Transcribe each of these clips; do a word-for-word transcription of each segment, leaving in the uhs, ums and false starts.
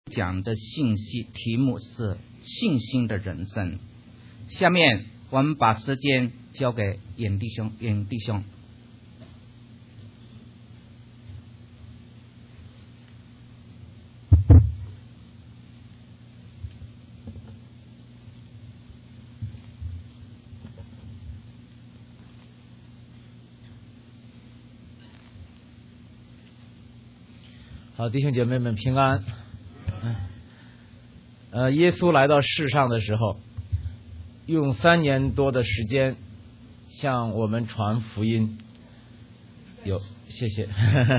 讲的信息题目是信心的人生。下面我们把时间交给严弟兄。严弟兄， 好，弟兄姐妹们平安。呃，耶稣来到世上的时候，用三年多的时间向我们传福音。有，谢谢。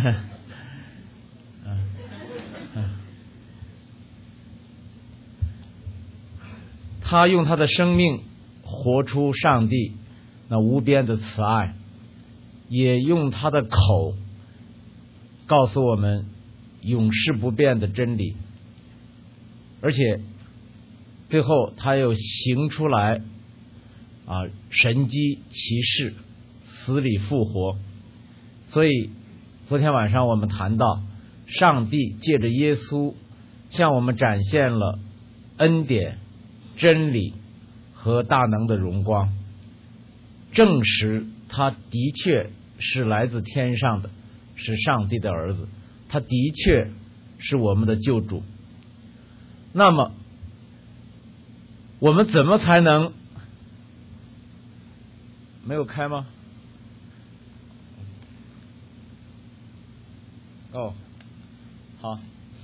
他用他的生命活出上帝那无边的慈爱，也用他的口告诉我们永世不变的真理，而且最后他又行出来啊神迹奇事，死里复活。所以昨天晚上我们谈到，上帝借着耶稣向我们展现了恩典、真理和大能的荣光，证实他的确是来自天上的，是上帝的儿子，他的确是我们的救主。那么我们怎么才能没有开吗？哦，好。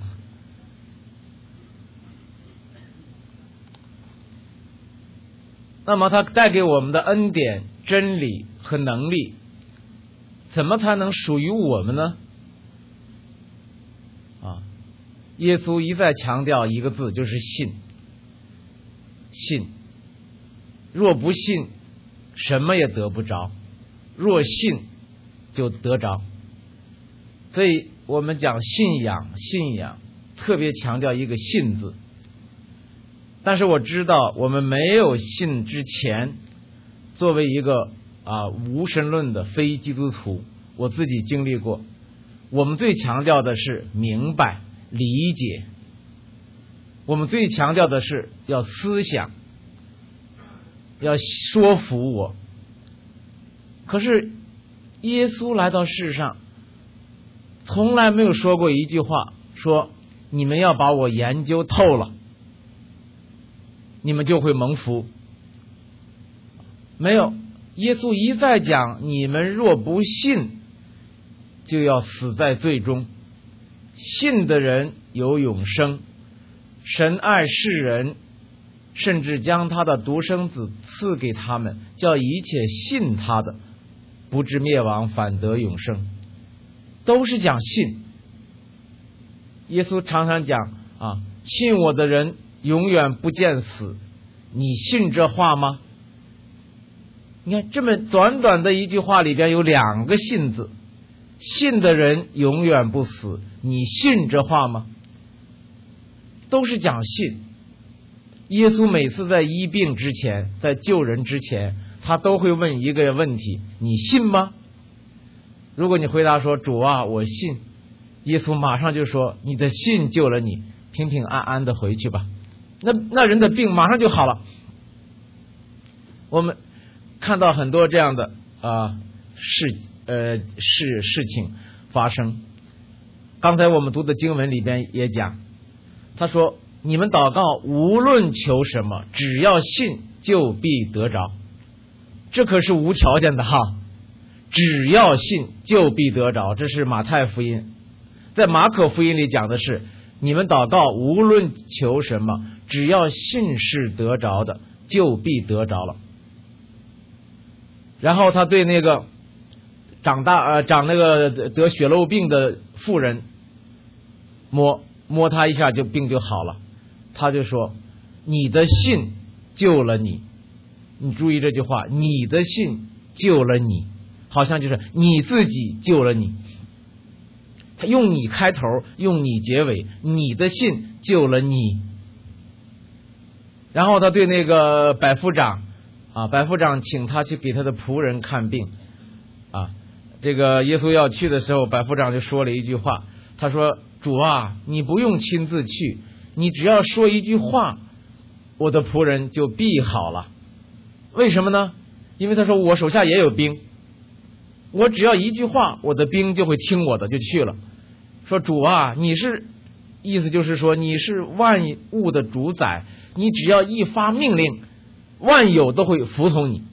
那么他带给我们的恩典、真理和能力，怎么才能属于我们呢？啊，耶稣一再强调一个字，就是信。信，若不信，什么也得不着；若信，就得着。所以我们讲信仰，信仰特别强调一个信字。但是我知道，我们没有信之前，作为一个啊无神论的非基督徒，我自己经历过，我们最强调的是明白、理解。我们最强调的是要思想，要说服我。可是耶稣来到世上，从来没有说过一句话，说你们要把我研究透了，你们就会蒙福。没有，耶稣一再讲，你们若不信，就要死在罪中。信的人有永生。神爱世人，甚至将他的独生子赐给他们，叫一切信他的不至灭亡，反得永生。都是讲信。耶稣常常讲啊，信我的人永远不见死。你信这话吗？你看这么短短的一句话里边有两个信字，信的人永远不死，你信这话吗？都是讲信。耶稣每次在医病之前，在救人之前，他都会问一个问题，你信吗？如果你回答说，主啊，我信，耶稣马上就说，你的信救了你，平平安安的回去吧。那那人的病马上就好了。我们看到很多这样的啊事呃事事情发生。刚才我们读的经文里边也讲，他说你们祷告无论求什么，只要信就必得着。这可是无条件的哈，只要信就必得着。这是马太福音。在马可福音里讲的是，你们祷告无论求什么，只要信是得着的，就必得着了。然后他对那个长大呃长那个得血漏病的妇人摸摸他一下，就病就好了。他就说，你的信救了你。你注意这句话，你的信救了你，好像就是你自己救了你。他用你开头，用你结尾，你的信救了你。然后他对那个百夫长啊，百夫长请他去给他的仆人看病啊。这个耶稣要去的时候，百夫长就说了一句话，他说，主啊，你不用亲自去， 你只要说一句话，我的仆人就必好了。为什么呢？因为他说我手下也有兵，我只要一句话，我的兵就会听我的，就去了。说主啊，你是，意思就是说你是万物的主宰，你只要一发命令，万有都会服从你。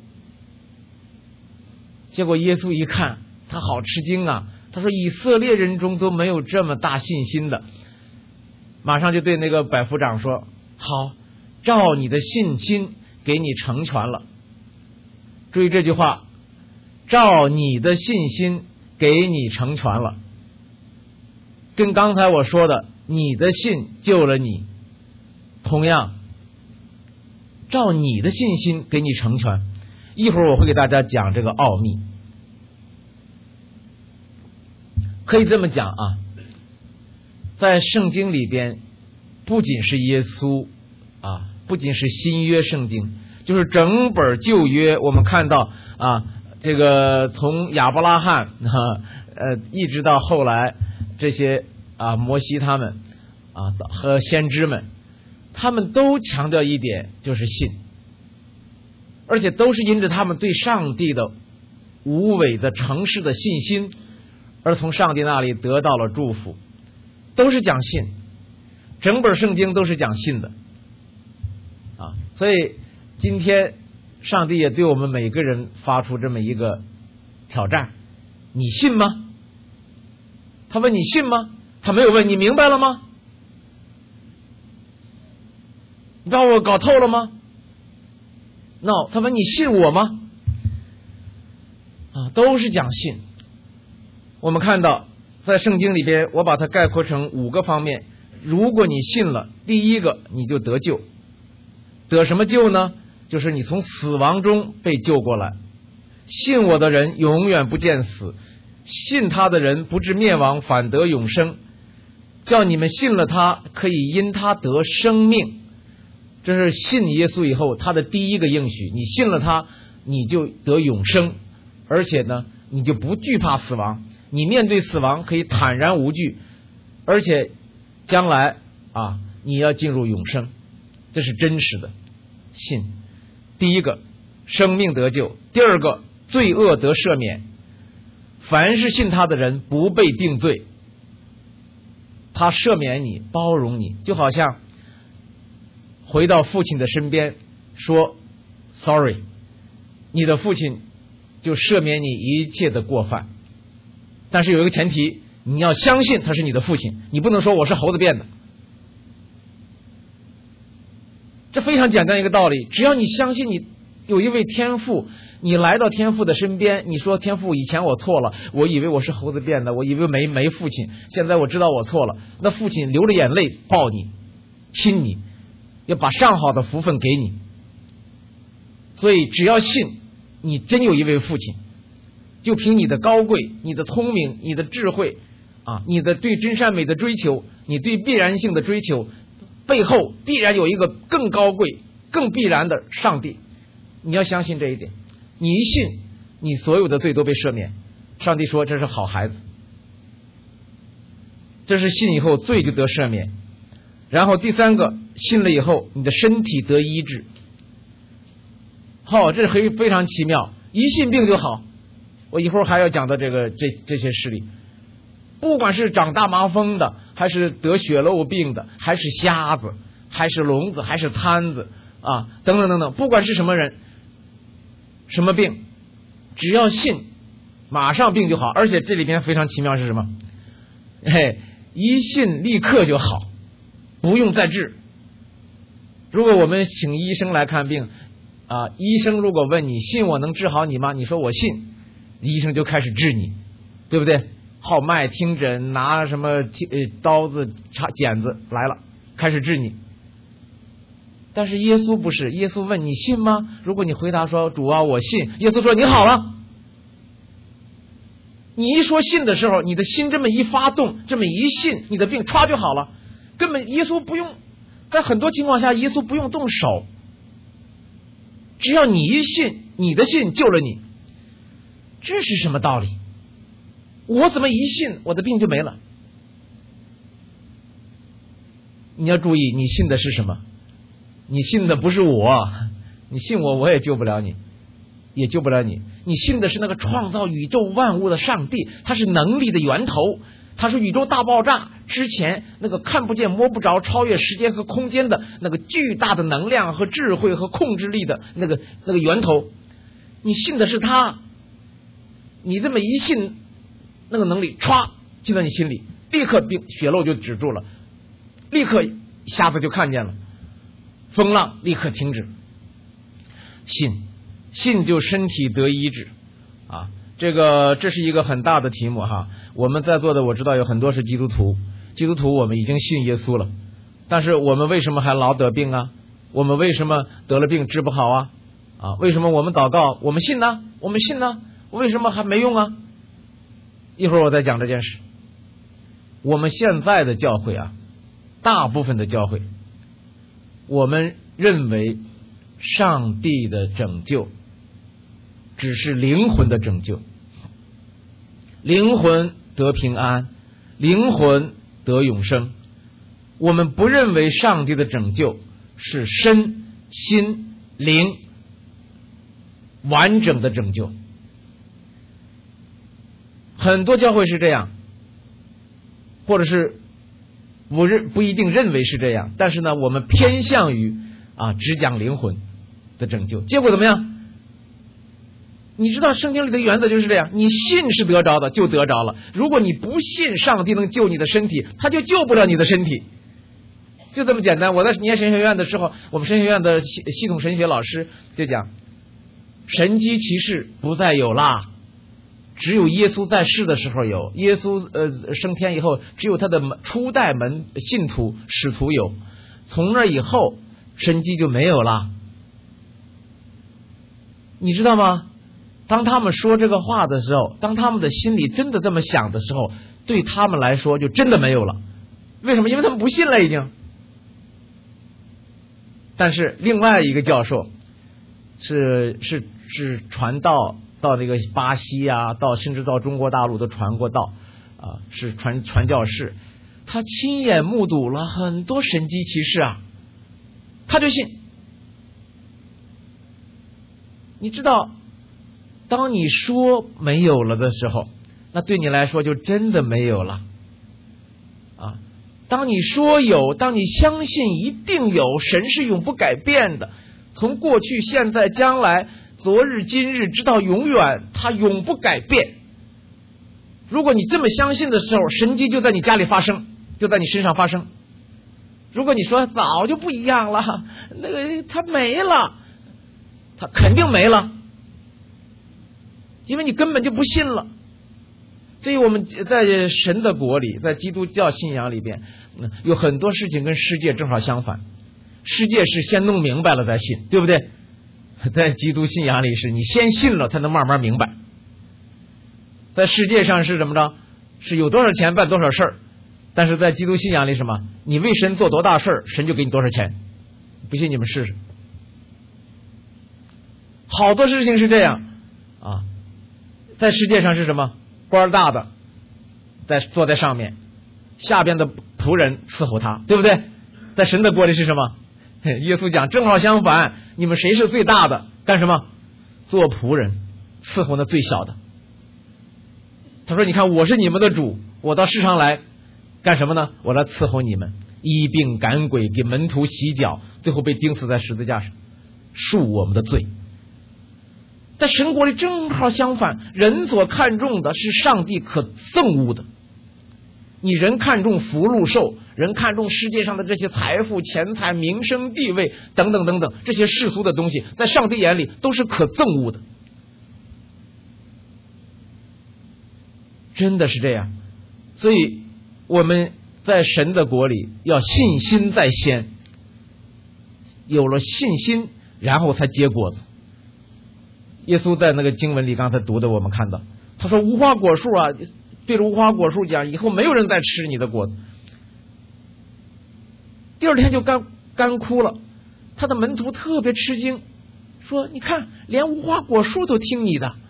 结果耶稣一看，他好吃惊啊，他说以色列人中都没有这么大信心的。马上就对那个百夫长说，好，照你的信心给你成全了。注意这句话，照你的信心给你成全了，跟刚才我说的你的信救了你同样，照你的信心给你成全。一会儿我会给大家讲这个奥秘。可以这么讲啊，在圣经里边，不仅是耶稣啊，不仅是新约圣经，就是整本旧约，我们看到啊，这个从亚伯拉罕啊，呃，一直到后来这些啊摩西他们啊和先知们，他们都强调一点，就是信，而且都是因着他们对上帝的无伪的诚实的信心，而从上帝那里得到了祝福，都是讲信，整本圣经都是讲信的啊。所以今天上帝也对我们每个人发出这么一个挑战，你信吗？他问你信吗？他没有问你明白了吗？你把我搞透了吗？ No， 他问你信我吗？啊，都是讲信。我们看到在圣经里边，我把它概括成五个方面。如果你信了，第一个你就得救。得什么救呢？就是你从死亡中被救过来。信我的人永远不见死，信他的人不至灭亡，反得永生。叫你们信了他，可以因他得生命。这是信耶稣以后他的第一个应许，你信了他，你就得永生，而且呢，你就不惧怕死亡，你面对死亡可以坦然无惧，而且将来啊，你要进入永生，这是真实的信。第一个，生命得救；第二个，罪恶得赦免。凡是信他的人不被定罪，他赦免你，包容你，就好像回到父亲的身边说 sorry， 你的父亲就赦免你一切的过犯。但是有一个前提，你要相信他是你的父亲，你不能说我是猴子变的。这非常简单一个道理，只要你相信你有一位天父，你来到天父的身边，你说天父，以前我错了，我以为我是猴子变的，我以为没没父亲，现在我知道我错了。那父亲流着眼泪抱你亲你，要把上好的福分给你。所以只要信你真有一位父亲，就凭你的高贵，你的聪明，你的智慧啊，你的对真善美的追求，你对必然性的追求，背后必然有一个更高贵更必然的上帝。你要相信这一点，你一信，你所有的罪都被赦免。上帝说这是好孩子，这是信以后罪就得赦免。然后第三个，信了以后你的身体得医治。好、哦，这是非常奇妙，一信病就好。我一会儿还要讲到这个这这些事例，不管是长大麻风的，还是得血漏病的，还是瞎子，还是聋子，还是瘫子啊，等等等等，不管是什么人什么病，只要信，马上病就好。而且这里边非常奇妙是什么？嘿，一信立刻就好，不用再治。如果我们请医生来看病啊，医生如果问你信我能治好你吗？你说我信，医生就开始治你，对不对？号脉听诊，拿什么呃刀子插剪子来了，开始治你。但是耶稣不是，耶稣问你信吗？如果你回答说主啊我信，耶稣说你好了。你一说信的时候，你的心这么一发动，这么一信，你的病歘就好了。根本耶稣不用，在很多情况下耶稣不用动手，只要你一信，你的信救了你。这是什么道理？我怎么一信我的病就没了？ 你要注意，你信的是什么？你信的不是我，你信我我也救不了你，也救不了你。你信的是那个创造宇宙万物的上帝，他是能力的源头，他是宇宙大爆炸之前那个看不见摸不着超越时间和空间的那个巨大的能量和智慧和控制力的那个那个源头。你信的是他，你这么一信，那个能力歘进到你心里，立刻病血漏就止住了，立刻瞎子就看见了，风浪立刻停止。信信就身体得医治啊，这个这是一个很大的题目哈。我们在座的我知道有很多是基督徒，基督徒我们已经信耶稣了，但是我们为什么还老得病啊？我们为什么得了病治不好啊？啊，为什么我们祷告我们信呢？我们信呢？为什么还没用啊？一会儿我再讲这件事。我们现在的教会啊，大部分的教会，我们认为上帝的拯救只是灵魂的拯救，灵魂得平安，灵魂得永生。我们不认为上帝的拯救是身心灵完整的拯救。很多教会是这样，或者是不认不一定认为是这样，但是呢，我们偏向于啊只讲灵魂的拯救。结果怎么样？你知道圣经里的原则就是这样，你信是得着的就得着了，如果你不信上帝能救你的身体，他就救不了你的身体，就这么简单。我在念神学院的时候，我们神学院的系系统神学老师就讲，神迹奇事不再有啦，只有耶稣在世的时候有，耶稣呃升天以后，只有他的初代门信徒使徒有，从那以后神迹就没有了。你知道吗？当他们说这个话的时候，当他们的心里真的这么想的时候，对他们来说就真的没有了。为什么？因为他们不信了已经。但是另外一个教授是是是传道到那个巴西啊，到甚至到中国大陆都传过道啊，是传传教士，他亲眼目睹了很多神迹奇事啊，他就信。你知道，当你说没有了的时候，那对你来说就真的没有了啊。当你说有，当你相信一定有，神是永不改变的，从过去现在将来昨日今日直到永远，他永不改变。如果你这么相信的时候，神迹就在你家里发生，就在你身上发生。如果你说早就不一样了，那个他没了，他肯定没了，因为你根本就不信了。所以我们在神的国里，在基督教信仰里边，有很多事情跟世界正好相反。世界是先弄明白了再信，对不对？在基督信仰里是你先信了才能慢慢明白。在世界上是怎么着？是有多少钱办多少事儿，但是在基督信仰里什么？你为神做多大事儿，神就给你多少钱。不信你们试试。好多事情是这样啊，在世界上是什么？官大的在坐在上面，下边的仆人伺候他，对不对？在神的国里是什么？耶稣讲正好相反，你们谁是最大的？干什么？做仆人，伺候那最小的。他说你看，我是你们的主，我到世上来干什么呢？我来伺候你们，医病赶鬼，给门徒洗脚，最后被钉死在十字架上，恕我们的罪。在神国里正好相反，人所看重的是上帝可憎恶的。你人看重福禄寿，人看重世界上的这些财富、钱财、名声、地位等等等等，这些世俗的东西，在上帝眼里都是可憎恶的。真的是这样。所以我们在神的国里要信心在先，有了信心，然后才结果子。耶稣在那个经文里刚才读的，我们看到他说无花果树啊，对着无花果树讲，以后没有人再吃你的果子。第二天就干干枯了，他的门徒特别吃惊，说你看连无花果树都听你的。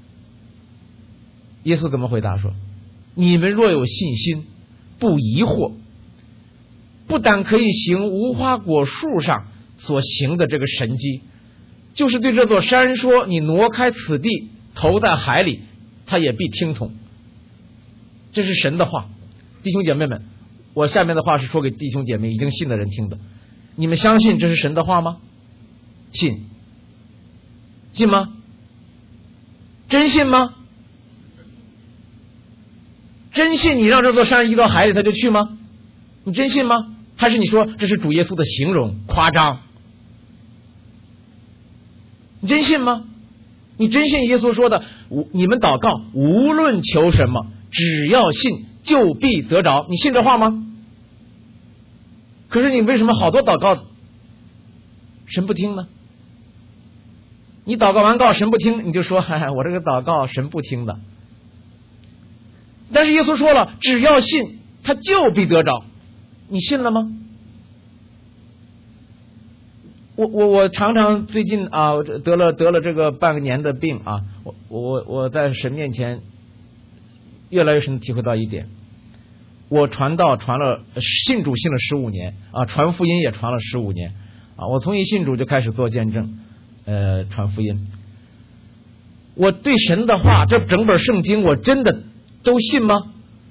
耶稣怎么回答说，你们若有信心，不疑惑， 不但可以行无花果树上所行的这个神迹，就是对这座山说你挪开此地投在海里，他也必听从。这是神的话。弟兄姐妹们，我下面的话是说给弟兄姐妹已经信的人听的，你们相信这是神的话吗？信信吗？真信吗？真信你让这座山移到海里他就去吗？你真信吗？还是你说这是主耶稣的形容夸张？你真信吗？你真信耶稣说的你们祷告无论求什么只要信就必得着，你信这话吗？可是你为什么好多祷告神不听呢？你祷告完告神不听，你就说嗨，我这个祷告神不听的。但是耶稣说了只要信他就必得着，你信了吗？我我我常常最近啊得了得了这个半个年的病啊，我我我在神面前越来越深体会到一点，我传道传了信主信了十五年啊，传福音也传了十五年啊，我从一信主就开始做见证，呃，传福音。我对神的话，这整本圣经我真的都信吗？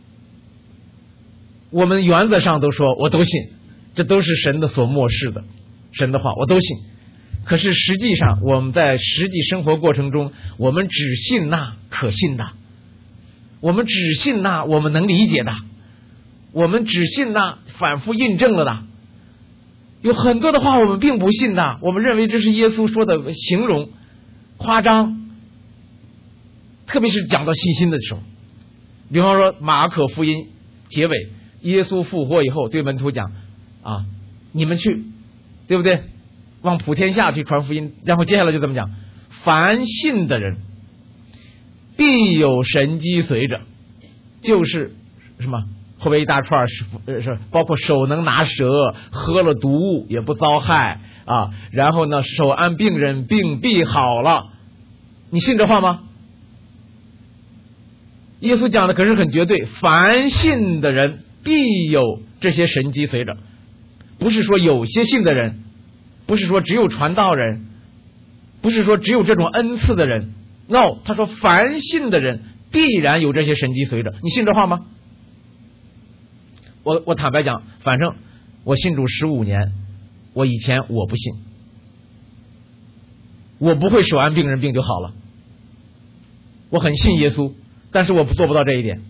我们原则上都说我都信，这都是神的所漠视的，神的话我都信。可是实际上我们在实际生活过程中，我们只信那可信的，我们只信那我们能理解的，我们只信那反复印证了的。有很多的话我们并不信的，我们认为这是耶稣说的形容夸张，特别是讲到信心的时候。比方说马可福音结尾，耶稣复活以后对门徒讲啊，你们去，对不对？往普天下去传福音，然后接下来就这么讲，凡信的人必有神迹随着，就是什么后边一大串是是包括手能拿蛇，喝了毒物也不遭害啊，然后呢手按病人病必好了，你信这话吗？耶稣讲的可是很绝对，凡信的人必有这些神迹随着，不是说有些信的人，不是说只有传道人，不是说只有这种恩赐的人， no， 他说凡信的人必然有这些神迹随着，你信这话吗？我我坦白讲，反正我信主十五年，我以前我不信，我不会手按病人病就好了，我很信耶稣，但是我不做不到这一点。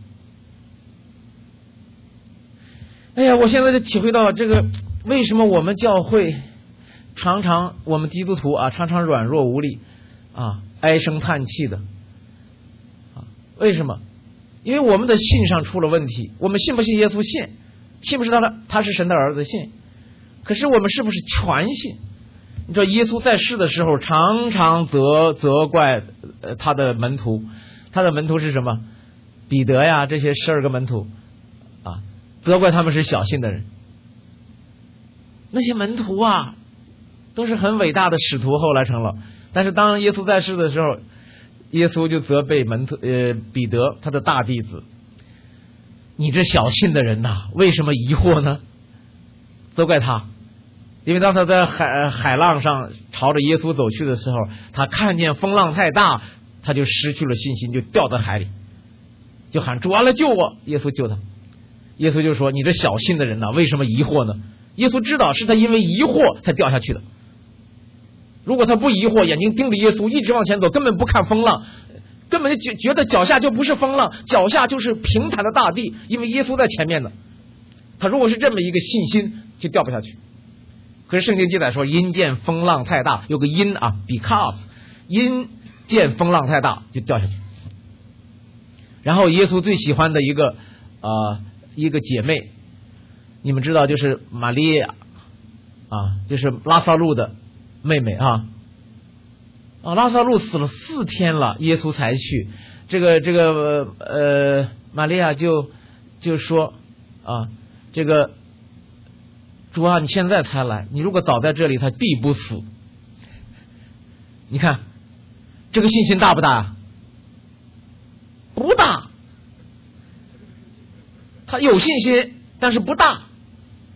哎呀，我现在就体会到这个，为什么我们教会常常我们基督徒啊常常软弱无力啊，唉声叹气的啊？为什么？因为我们的信上出了问题。我们信不信耶稣？信。信不信他的他是神的儿子？信。可是我们是不是全信？你知道耶稣在世的时候常常责责怪呃他的门徒，他的门徒是什么？彼得呀，这些十二个门徒啊，责怪他们是小信的人。那些门徒啊都是很伟大的使徒，后来成了，但是当耶稣在世的时候，耶稣就责备门徒呃彼得他的大弟子，你这小信的人呐，为什么疑惑呢？责怪他，因为当他在海海浪上朝着耶稣走去的时候，他看见风浪太大，他就失去了信心，就掉在海里，就喊主啊来救我。耶稣救他，耶稣就说你这小信的人呐，为什么疑惑呢？耶稣知道是他因为疑惑才掉下去的，如果他不疑惑，眼睛盯着耶稣一直往前走，根本不看风浪，根本就觉觉得脚下就不是风浪，脚下就是平坦的大地，因为耶稣在前面的。他如果是这么一个信心，就掉不下去。可是圣经记载说，因见风浪太大，有个因啊 ，because 因见风浪太大就掉下去。然后耶稣最喜欢的一个呃一个姐妹，你们知道就是玛利亚啊，就是拉撒路的妹妹啊。啊，拉撒路死了四天了，耶稣才去。这个这个呃，玛利亚就就说啊，这个主啊，你现在才来，你如果早在这里，他必不死。你看这个信心大不大？不大。他有信心，但是不大。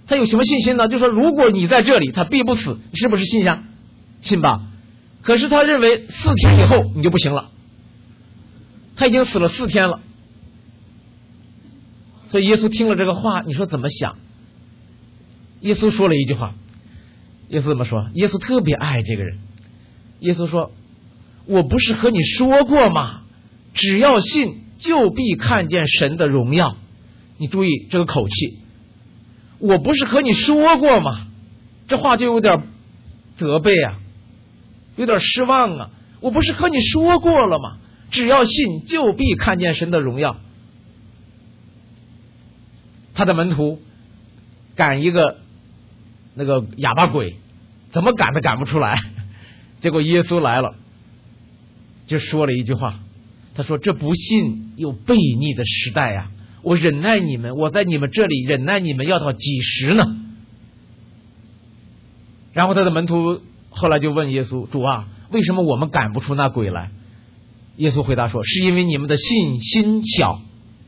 他有什么信心呢？就说如果你在这里，他必不死，是不是信呀？信吧。可是他认为四天以后你就不行了，他已经死了四天了。所以耶稣听了这个话，你说怎么想？耶稣说了一句话，耶稣怎么说？耶稣特别爱这个人。耶稣说，我不是和你说过吗？只要信，就必看见神的荣耀。你注意这个口气，我不是和你说过吗？这话就有点责备啊，有点失望啊。我不是和你说过了吗？只要信，就必看见神的荣耀。他的门徒赶一个那个哑巴鬼，怎么赶都赶不出来。结果耶稣来了，就说了一句话，他说，这不信又悖逆的时代呀、啊，我忍耐你们，我在你们这里忍耐你们要到几时呢？然后他的门徒后来就问耶稣，主啊，为什么我们赶不出那鬼来？耶稣回答说，是因为你们的信心小。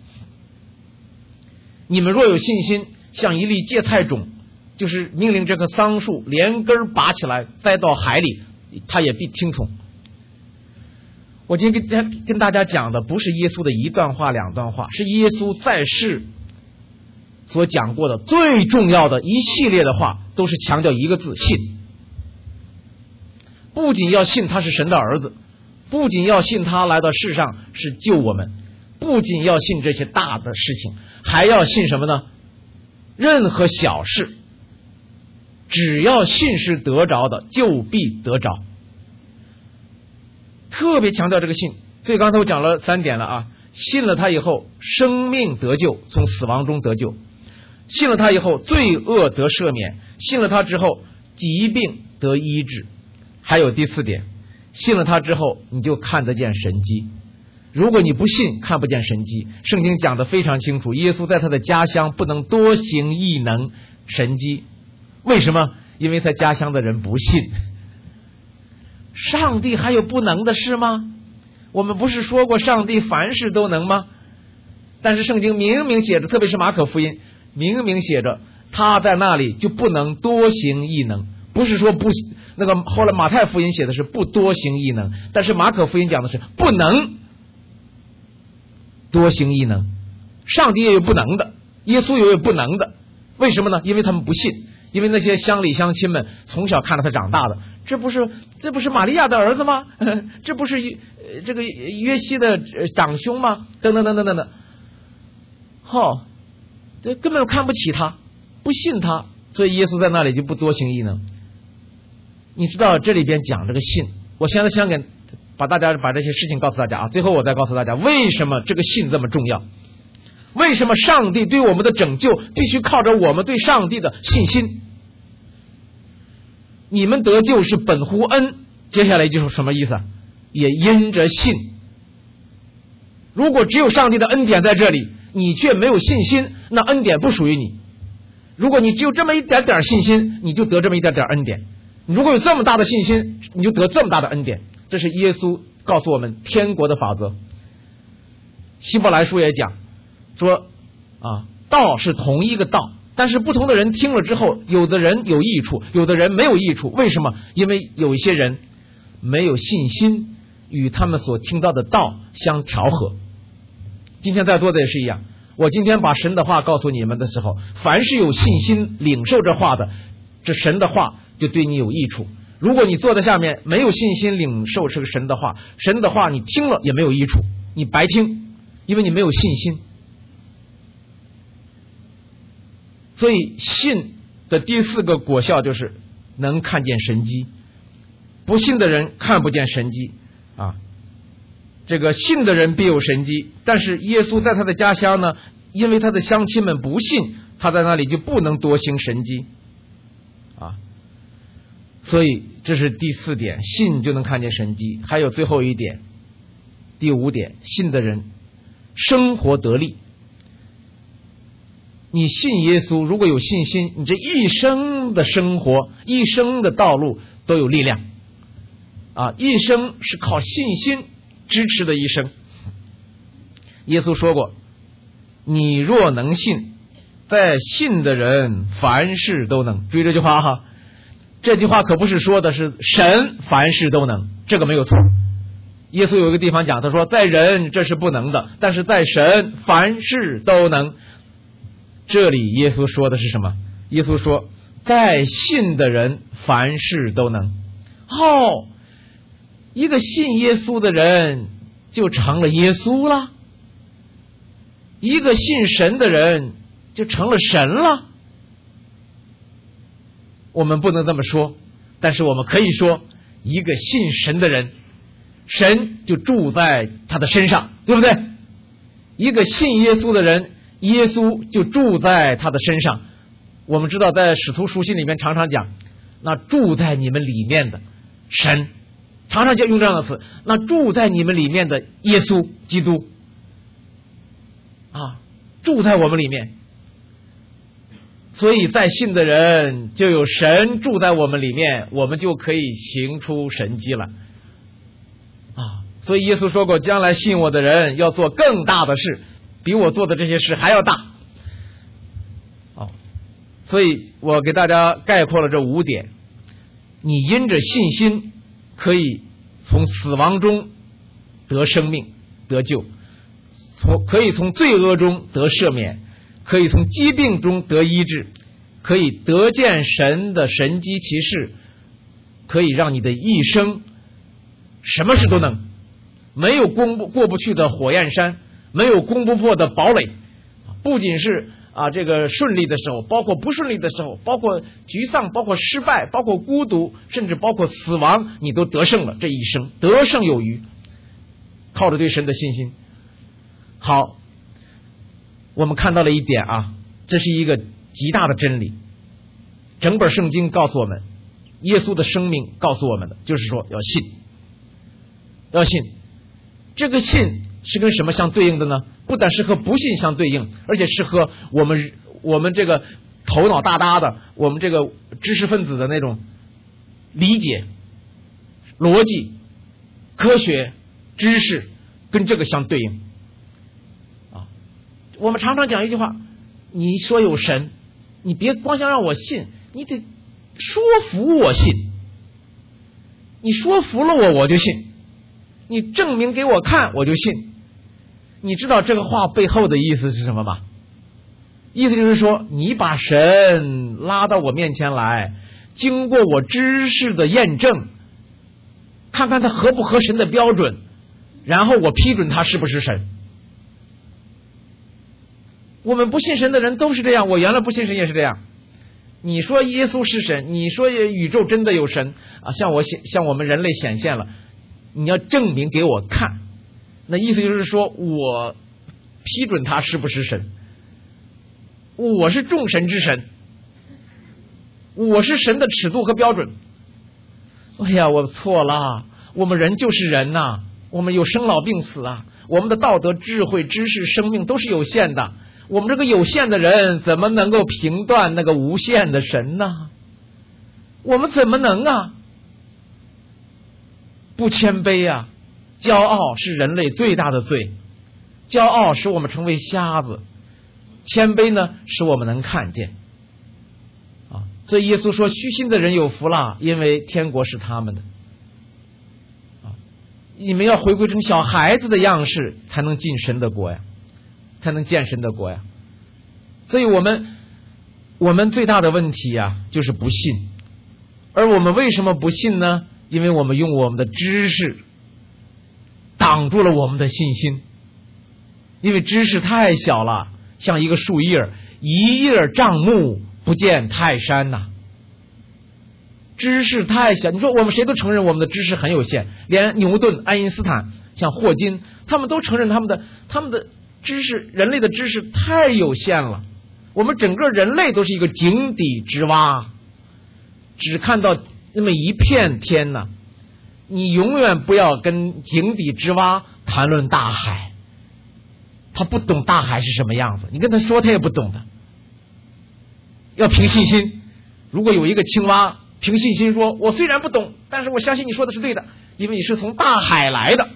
你们若有信心，像一粒芥菜种，就是命令这棵桑树连根拔起来栽到海里，他也必听从。我今天跟跟大家讲的不是耶稣的一段话两段话，是耶稣在世所讲过的最重要的一系列的话，都是强调一个字，信。不仅要信他是神的儿子，不仅要信他来到世上是救我们，不仅要信这些大的事情，还要信什么呢？任何小事，只要信是得着的，就必得着。特别强调这个信。所以刚才我讲了三点了啊，信了他以后，生命得救，从死亡中得救；信了他以后，罪恶得赦免；信了他之后，疾病得医治。还有第四点，信了他之后，你就看得见神迹。如果你不信，看不见神迹。圣经讲得非常清楚，耶稣在他的家乡不能多行异能神迹。为什么？因为他家乡的人不信。上帝还有不能的事吗？我们不是说过上帝凡事都能吗？但是圣经明明写着，特别是马可福音明明写着，他在那里就不能多行异能。不是说不，那个后来马太福音写的是不多行异能，但是马可福音讲的是不能多行异能。上帝也有不能的，耶稣也有不能的。为什么呢？因为他们不信。因为那些乡里乡亲们从小看着他长大的，这不是这不是玛利亚的儿子吗？这不是这个约西的长兄吗？等等等等等等。好，这根本看不起他，不信他，所以耶稣在那里就不多行异能。你知道这里边讲这个信，我现在想给把大家把这些事情告诉大家啊。最后我再告诉大家，为什么这个信这么重要？为什么上帝对我们的拯救必须靠着我们对上帝的信心？你们得救是本乎恩，接下来就是什么意思？也因着信。如果只有上帝的恩典在这里，你却没有信心，那恩典不属于你。如果你只有这么一点点信心，你就得这么一点点恩典。如果有这么大的信心，你就得这么大的恩典。这是耶稣告诉我们天国的法则。希伯来书也讲说啊，道是同一个道，但是不同的人听了之后，有的人有益处，有的人没有益处。为什么？因为有一些人没有信心与他们所听到的道相调和。今天在座的也是一样，我今天把神的话告诉你们的时候，凡是有信心领受这话的，这神的话就对你有益处。如果你坐在下面没有信心领受这个神的话，神的话你听了也没有益处，你白听，因为你没有信心。所以信的第四个果效就是能看见神迹。不信的人看不见神迹啊，这个信的人必有神迹。但是耶稣在他的家乡呢，因为他的乡亲们不信，他在那里就不能多行神迹啊。所以这是第四点，信就能看见神迹。还有最后一点，第五点，信的人生活得力。你信耶稣，如果有信心，你这一生的生活，一生的道路都有力量啊！一生是靠信心支持的一生。耶稣说过，你若能信， 在信的人凡事都能。注意这句话哈，这句话可不是说的是神凡事都能，这个没有错。耶稣有一个地方讲，他说在人这是不能的，但是在神凡事都能。这里耶稣说的是什么？耶稣说在信的人凡事都能。哦，一个信耶稣的人就成了耶稣了，一个信神的人就成了神了。我们不能这么说，但是我们可以说，一个信神的人，神就住在他的身上，对不对？一个信耶稣的人，耶稣就住在他的身上。我们知道在使徒书信里面常常讲，那住在你们里面的神，常常就用这样的词，那住在你们里面的耶稣基督啊，住在我们里面。所以在信的人就有神住在我们里面，我们就可以行出神迹了啊！所以耶稣说过，将来信我的人要做更大的事，比我做的这些事还要大。哦，所以我给大家概括了这五点：你因着信心可以从死亡中得生命得救，从可以从罪恶中得赦免，可以从疾病中得医治，可以得见神的神迹奇事，可以让你的一生什么事都能，没有攻不过不去的火焰山，没有攻不破的堡垒。不仅是啊这个顺利的时候，包括不顺利的时候，包括沮丧，包括失败，包括孤独，甚至包括死亡，你都得胜了，这一生得胜有余，靠着对神的信心。好，我们看到了一点啊，这是一个极大的真理。整本圣经告诉我们，耶稣的生命告诉我们的就是说要信，要信。这个信是跟什么相对应的呢？不但是和不信相对应，而且是和我们我们这个头脑大大的，我们这个知识分子的那种理解、逻辑、科学、知识跟这个相对应。我们常常讲一句话，你说有神，你别光想让我信，你得说服我信。你说服了我，我就信；你证明给我看，我就信。你知道这个话背后的意思是什么吗？意思就是说，你把神拉到我面前来，经过我知识的验证，看看他合不合神的标准，然后我批准他是不是神。我们不信神的人都是这样，我原来不信神也是这样。你说耶稣是神，你说宇宙真的有神啊，向我显向我们人类显现了，你要证明给我看。那意思就是说我批准他是不是神，我是众神之神，我是神的尺度和标准。哎呀，我错了，我们人就是人呐、啊，我们有生老病死啊，我们的道德、智慧、知识、生命都是有限的。我们这个有限的人怎么能够评断那个无限的神呢？我们怎么能啊？不谦卑啊！骄傲是人类最大的罪，骄傲使我们成为瞎子，谦卑呢使我们能看见啊。所以耶稣说，虚心的人有福了，因为天国是他们的啊。你们要回归成小孩子的样式，才能进神的国呀，才能见神的国呀。所以我们我们最大的问题呀，就是不信。而我们为什么不信呢？因为我们用我们的知识挡住了我们的信心。因为知识太小了，像一个树叶，一叶障目，不见泰山呐、啊。知识太小，你说我们谁都承认我们的知识很有限，连牛顿、爱因斯坦、像霍金，他们都承认他们的他们的知识，人类的知识太有限了。我们整个人类都是一个井底之蛙，只看到那么一片天呐。你永远不要跟井底之蛙谈论大海，他不懂大海是什么样子，你跟他说他也不懂的。要凭信心。如果有一个青蛙凭信心说，我虽然不懂，但是我相信你说的是对的，因为你是从大海来的，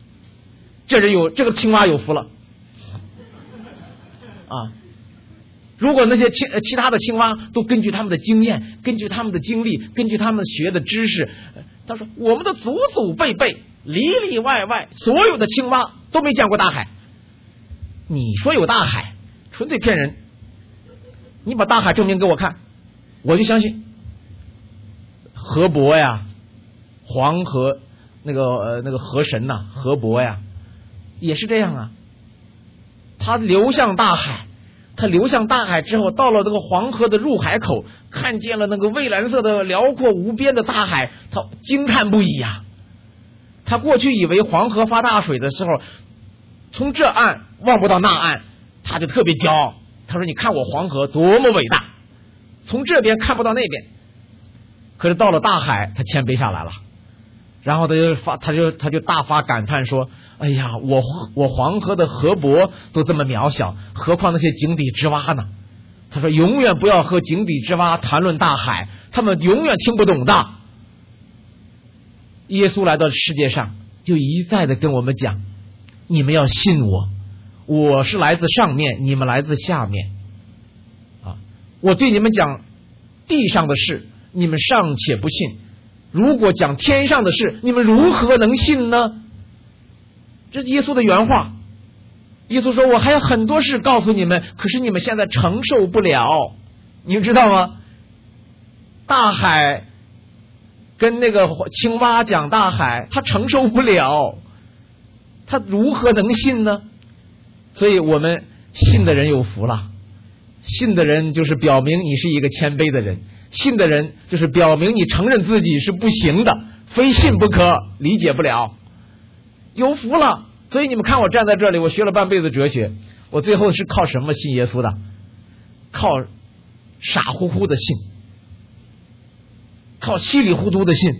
这人有这个青蛙有福了啊。 如果那些青其他的青蛙都根据他们的经验，根据他们的经历，根据他们学的知识，他说我们的祖祖辈辈里里外外所有的青蛙都没见过大海。你说有大海，纯粹骗人。你把大海证明给我看，我就相信。河伯呀，黄河那个呃那个河神呐、啊，河伯呀，也是这样啊。他流向大海，他流向大海之后，到了那个黄河的入海口，看见了那个蔚蓝色的辽阔无边的大海，他惊叹不已呀、啊。他过去以为黄河发大水的时候，从这岸望不到那岸，他就特别骄傲。他说：“你看我黄河多么伟大，从这边看不到那边。”可是到了大海，他谦卑下来了，然后他就发，他就他就大发感叹说：“哎呀，我我黄河的河伯都这么渺小，何况那些井底之蛙呢？”他说：“永远不要和井底之蛙谈论大海，他们永远听不懂的。”耶稣来到世界上，就一再的跟我们讲：“你们要信我，我是来自上面，你们来自下面。啊，我对你们讲地上的事，你们尚且不信，如果讲天上的事，你们如何能信呢？”这是耶稣的原话。耶稣说：“我还有很多事告诉你们，可是你们现在承受不了。”你们知道吗？大海跟那个青蛙讲大海，他承受不了，他如何能信呢？所以我们信的人有福了。信的人就是表明你是一个谦卑的人，信的人就是表明你承认自己是不行的，非信不可，理解不了，有福了。所以你们看我站在这里，我学了半辈子哲学，我最后是靠什么信耶稣的？靠傻乎乎的信，靠稀里糊涂的信，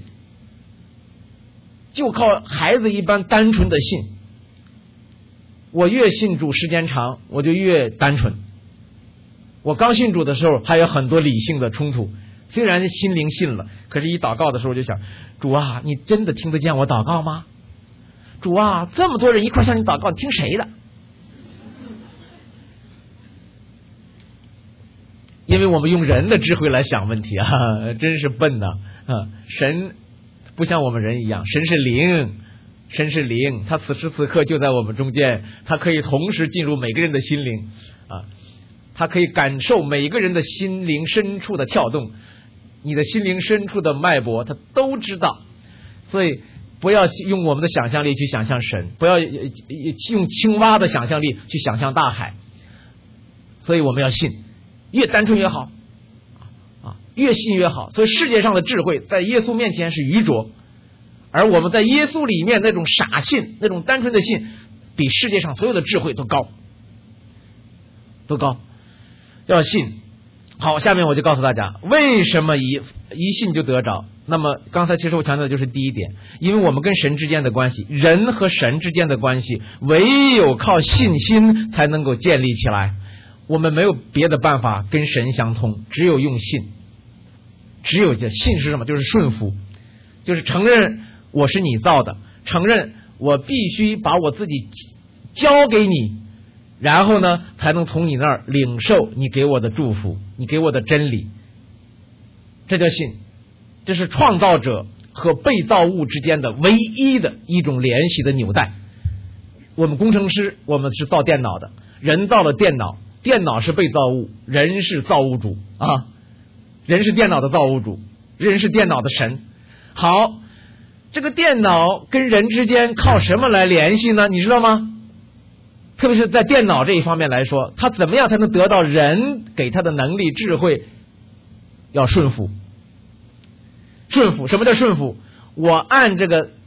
就靠孩子一般单纯的信。我越信主时间长，我就越单纯。我刚信主的时候还有很多理性的冲突，虽然心灵信了，可是一祷告的时候就想：主啊，你真的听得见我祷告吗？主啊，这么多人一块向你祷告，你听谁的？因为我们用人的智慧来想问题啊，真是笨呐！啊，神不像我们人一样，神是灵，神是灵，他此时此刻就在我们中间，他可以同时进入每个人的心灵啊，他可以感受每一个人的心灵深处的跳动，你的心灵深处的脉搏，他都知道。所以不要用我们的想象力去想象神，不要用青蛙的想象力去想象大海。所以我们要信，越单纯越好啊，越信越好。所以世界上的智慧在耶稣面前是愚拙，而我们在耶稣里面那种傻信，那种单纯的信，比世界上所有的智慧都高，都高。要信。好，下面我就告诉大家为什么一一信就得着。那么刚才其实我强调的就是第一点，因为我们跟神之间的关系，人和神之间的关系，唯有靠信心才能够建立起来。我们没有别的办法跟神相通，只有用信。只有这信是什么？就是顺服，就是承认我是你造的，承认我必须把我自己交给你，然后呢才能从你那儿领受你给我的祝福，你给我的真理。这叫信。这是创造者和被造物之间的唯一的一种联系的纽带。我们工程师，我们是造电脑的，人造了电脑，电脑是被造物，人是造物主啊，人是电脑的造物主，人是电脑的神。好，这个电脑跟人之间靠什么来联系呢？你知道吗？特别是在电脑这一方面来说，它怎么样才能得到人给它的能力智慧？要顺服。顺服，什么叫顺服？我按这个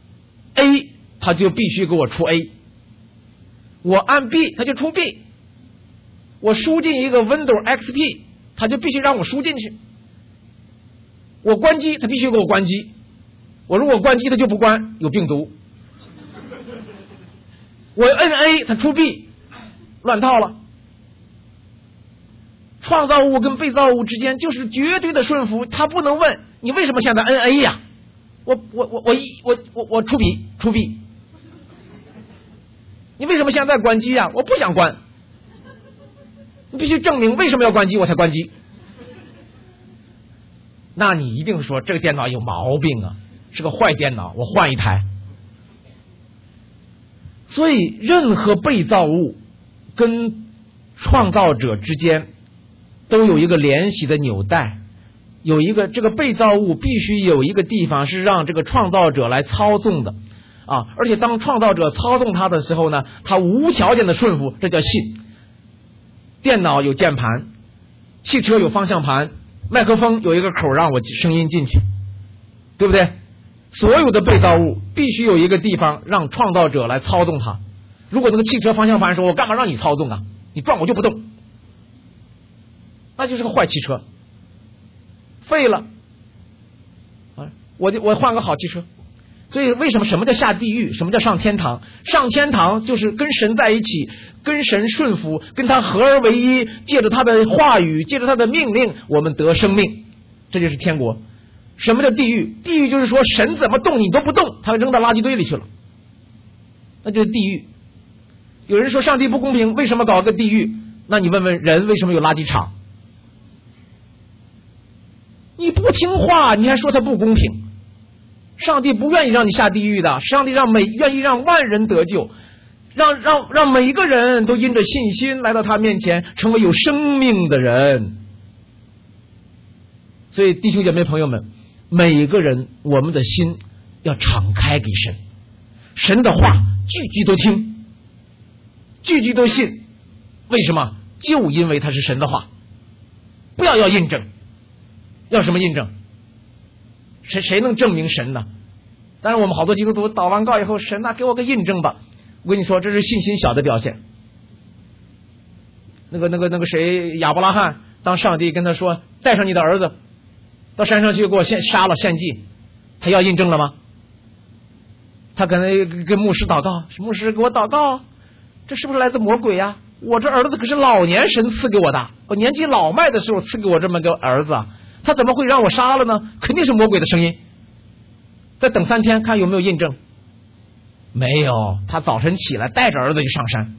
A， 它就必须给我出 A， 我按 B， 它就出 B， 我输进一个 Windows X P， 它就必须让我输进去，我关机它必须给我关机，我如果关机它就不关，有病毒，我摁 A 它出 B， 乱套了。创造物跟被造物之间就是绝对的顺服，他不能问你为什么现在摁 A 呀？我我我我我我我出 B 出 B， 你为什么现在关机呀？我不想关。 你必须证明为什么要关机我才关机。那你一定说这个电脑有毛病啊，是个坏电脑，我换一台。所以任何被造物跟创造者之间都有一个联系的纽带，有一个这个被造物必须有一个地方是让这个创造者来操纵的啊，而且当创造者操纵它的时候呢，它无条件的顺服，这叫信。电脑有键盘，汽车有方向盘，麦克风有一个口让我声音进去，对不对？所有的被造物必须有一个地方让创造者来操纵它。如果那个汽车方向盘说我干嘛让你操纵啊，你撞我就不动，那就是个坏汽车，废了啊！我我换个好汽车。所以为什么什么叫下地狱，什么叫上天堂？上天堂就是跟神在一起，跟神顺服，跟他合而为一，借着他的话语，借着他的命令，我们得生命，这就是天国。什么叫地狱？地狱就是说神怎么动你都不动，他扔到垃圾堆里去了，那就是地狱。有人说上帝不公平，为什么搞个地狱？那你问问人为什么有垃圾场？你不听话你还说他不公平？上帝不愿意让你下地狱的，上帝让每愿意让万人得救，让让让每一个人都因着信心来到他面前，成为有生命的人。所以弟兄姐妹朋友们，每一个人我们的心要敞开给神，神的话句句都听，句句都信。为什么？就因为它是神的话。不要要印证，要什么印证？谁谁能证明神呢？当然我们好多基督徒祷完告以后，神啊给我个印证吧。我跟你说，这是信心小的表现。那个那个那个谁亚伯拉罕，当上帝跟他说带上你的儿子到山上去给我献杀了献祭，他要印证了吗？他可能跟牧师祷告，牧师给我祷告，这是不是来自魔鬼呀、啊？我这儿子可是老年神赐给我的，我年纪老迈的时候赐给我这么个儿子啊，他怎么会让我杀了呢？肯定是魔鬼的声音。再等三天看有没有印证。没有，他早晨起来带着儿子就上山。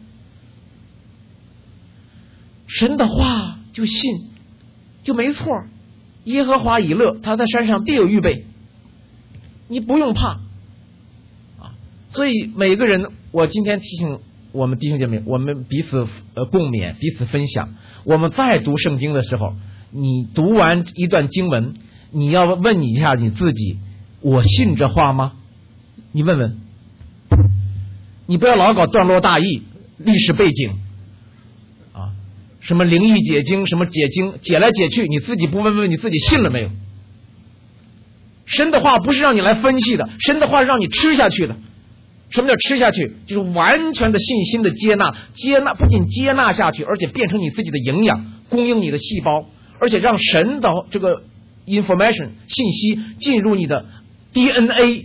神的话就信，就没错。耶和华以勒，他在山上必有预备，你不用怕啊。所以每个人，我今天提醒我们弟兄姐妹，我们彼此呃共勉，彼此分享。我们再读圣经的时候，你读完一段经文，你要问一下你自己，我信这话吗？你问问，你不要老搞段落大意、历史背景啊，什么灵异解经，什么解经，解来解去，你自己不问问你自己信了没有？神的话不是让你来分析的，神的话是让你吃下去的。什么叫吃下去？就是完全的信心的接纳，接纳不仅接纳下去，而且变成你自己的营养，供应你的细胞，而且让神的这个 information 信息进入你的 D N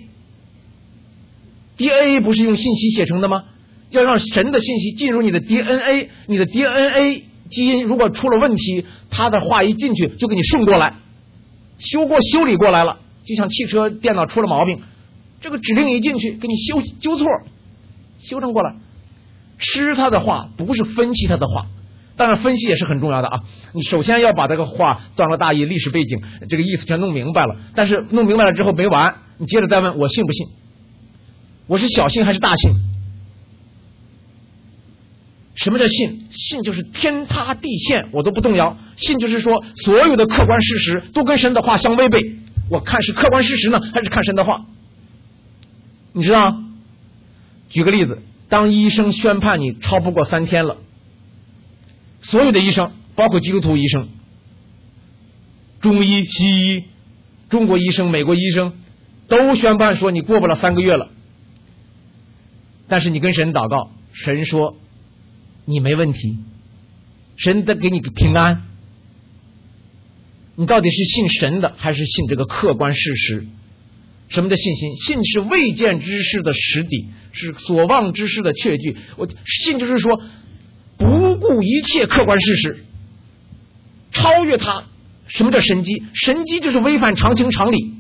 A。D N A 不是用信息写成的吗？要让神的信息进入你的 D N A， 你的 D N A 基因如果出了问题，他的话一进去就给你顺过来，修过修理过来了，就像汽车电脑出了毛病，这个指令一进去给你修纠错，修正过来。吃他的话不是分析他的话，当然分析也是很重要的啊。你首先要把这个话段落大意、历史背景这个意思全弄明白了，但是弄明白了之后没完，你接着再问我信不信，我是小信还是大信？什么叫信？信就是天塌地陷我都不动摇，信就是说所有的客观事实都跟神的话相违背，我看是客观事实呢还是看神的话？你知道，举个例子，当医生宣判你超不过三天了，所有的医生包括基督徒医生、中医、西医、中国医生、美国医生都宣判说你过不了三个月了，但是你跟神祷告，神说你没问题，神得给你个平安。你到底是信神的还是信这个客观事实？什么叫信心？信是未见之事的实底，是所望之事的确据。我信就是说不顾一切客观事实，超越它。什么叫神迹？神迹就是违反常情常理。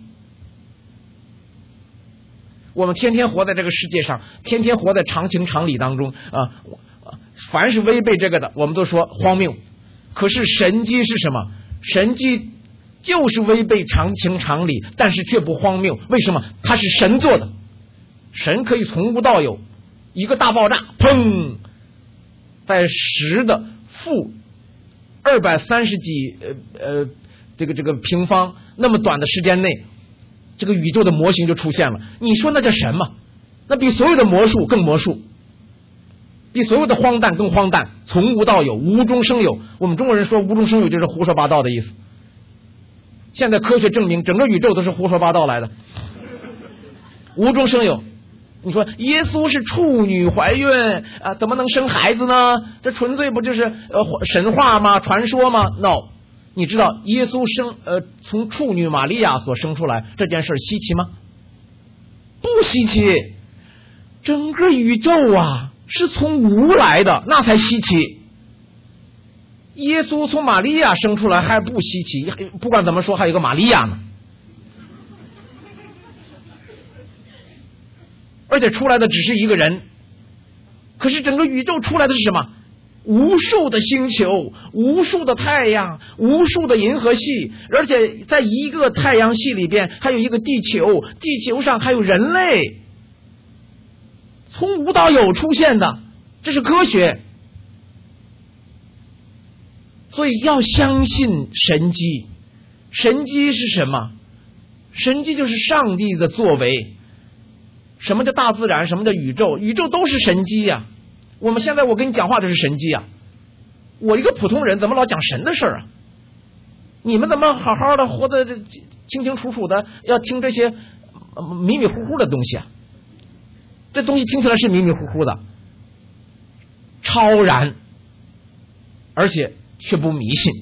我们天天活在这个世界上，天天活在常情常理当中啊，凡是违背这个的，我们都说荒谬可是神迹是什么？神迹就是违背常情常理，但是却不荒谬。为什么？它是神做的，神可以从无到有，一个大爆炸，砰，在十的负二百三十几呃呃这个这个平方那么短的时间内，这个宇宙的模型就出现了。你说那叫神吗？那比所有的魔术更魔术，比所有的荒诞更荒诞。从无到有，无中生有。我们中国人说无中生有就是胡说八道的意思。现在科学证明整个宇宙都是胡说八道来的，无中生有。你说耶稣是处女怀孕啊，怎么能生孩子呢？这纯粹不就是呃神话吗？传说吗 ？No， 你知道耶稣生呃从处女玛利亚所生出来这件事稀奇吗？不稀奇，整个宇宙啊是从无来的，那才稀奇。耶稣从玛利亚生出来还不稀奇，不管怎么说还有个玛利亚呢。而且出来的只是一个人，可是整个宇宙出来的是什么？无数的星球，无数的太阳，无数的银河系，而且在一个太阳系里边还有一个地球，地球上还有人类，从无到有出现的，这是科学。所以要相信神迹。神迹是什么？神迹就是上帝的作为。什么叫大自然？什么叫宇宙？宇宙都是神迹呀、啊！我们现在我跟你讲话，这是神迹啊！我一个普通人怎么老讲神的事儿啊？你们怎么好好的活得清清楚楚的，要听这些迷迷糊糊的东西啊？这东西听起来是迷迷糊糊的，超然，而且却不迷信，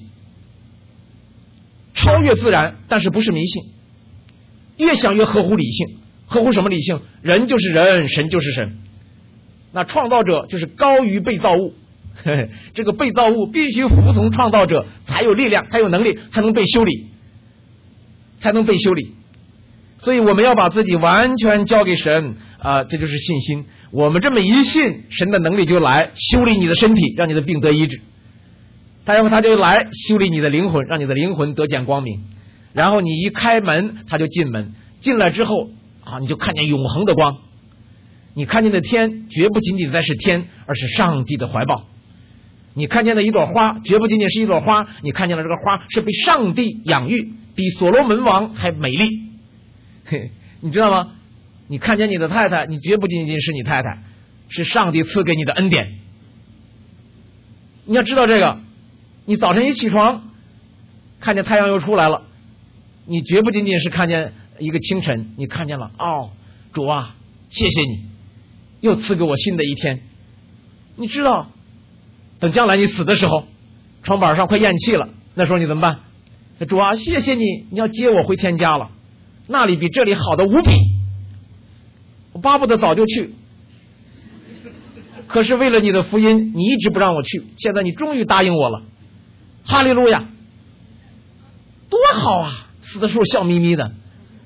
超越自然，但是不是迷信，越想越合乎理性。合乎什么理性？人就是人，神就是神。那创造者就是高于被造物，呵呵，这个被造物必须服从创造者，才有力量，才有能力，才能被修理，才能被修理。所以我们要把自己完全交给神啊、呃，这就是信心。我们这么一信，神的能力就来修理你的身体，让你的病得医治。他要不他就来修理你的灵魂，让你的灵魂得见光明。然后你一开门，他就进门，进来之后啊，你就看见永恒的光。你看见的天绝不仅仅在是天，而是上帝的怀抱。你看见的一朵花绝不仅仅是一朵花，你看见了这个花是被上帝养育，比所罗门王还美丽。嘿，你知道吗？你看见你的太太，你绝不仅仅是你太太，是上帝赐给你的恩典。你要知道这个，你早晨一起床看见太阳又出来了，你绝不仅仅是看见一个清晨，你看见了，哦，主啊，谢谢你又赐给我新的一天。你知道等将来你死的时候，床板上快咽气了，那时候你怎么办？主啊，谢谢你，你要接我回天家了，那里比这里好的无比，我巴不得早就去，可是为了你的福音，你一直不让我去，现在你终于答应我了，哈利路亚，多好啊！死的时候笑眯眯的。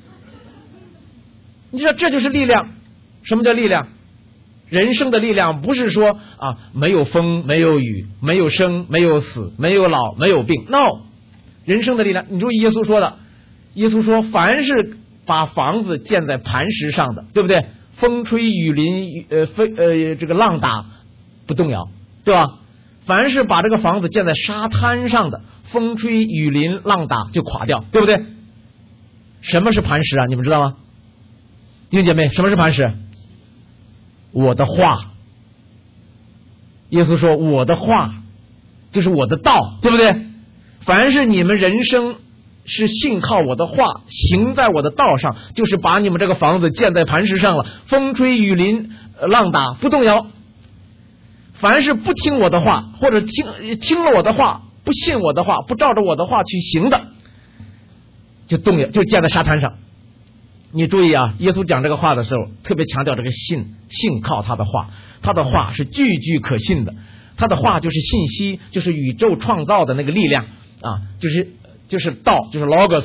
你知道这就是力量。什么叫力量？人生的力量不是说啊，没有风没有雨，没有生没有死，没有老没有病。 No， 人生的力量，你注意耶稣说的，耶稣说凡是把房子建在磐石上的，对不对？风吹雨淋，呃飞呃这个浪打不动摇，对吧？凡是把这个房子建在沙滩上的，风吹雨淋浪打就垮掉，对不对？什么是磐石啊？你们知道吗？弟兄姐妹，什么是磐石？我的话。耶稣说我的话就是我的道，对不对？凡是你们人生是信靠我的话，行在我的道上，就是把你们这个房子建在磐石上了，风吹雨淋浪打不动摇。凡是不听我的话，或者听听了我的话不信我的话，不照着我的话去行的，就动摇，就建在沙滩上。你注意啊，耶稣讲这个话的时候特别强调这个信，信靠他的话，他的话是句句可信的，他的话就是信息，就是宇宙创造的那个力量啊，就是就是道，就是 logos。